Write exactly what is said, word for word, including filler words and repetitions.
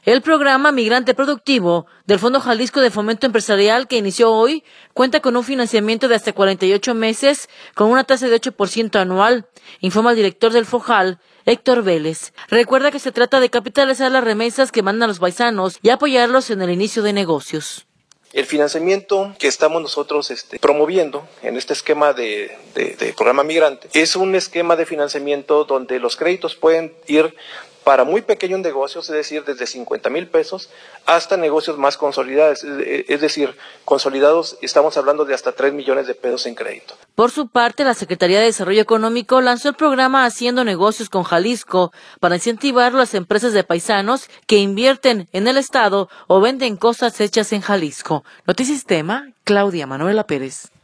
El programa Migrante Productivo del Fondo Jalisco de Fomento Empresarial, que inició hoy, cuenta con un financiamiento de hasta cuarenta y ocho meses con una tasa de ocho por ciento anual, informa el director del FOJAL, Héctor Vélez. Recuerda que se trata de capitalizar las remesas que mandan los paisanos y apoyarlos en el inicio de negocios. El financiamiento que estamos nosotros este, promoviendo en este esquema de, de, de programa migrante es un esquema de financiamiento donde los créditos pueden ir para muy pequeños negocios, es decir, desde cincuenta mil pesos hasta negocios más consolidados, es decir, consolidados, estamos hablando de hasta tres millones de pesos en crédito. Por su parte, la Secretaría de Desarrollo Económico lanzó el programa Haciendo Negocios con Jalisco para incentivar a las empresas de paisanos que invierten en el estado o venden cosas hechas en Jalisco. Notisistema, Claudia Manuela Pérez.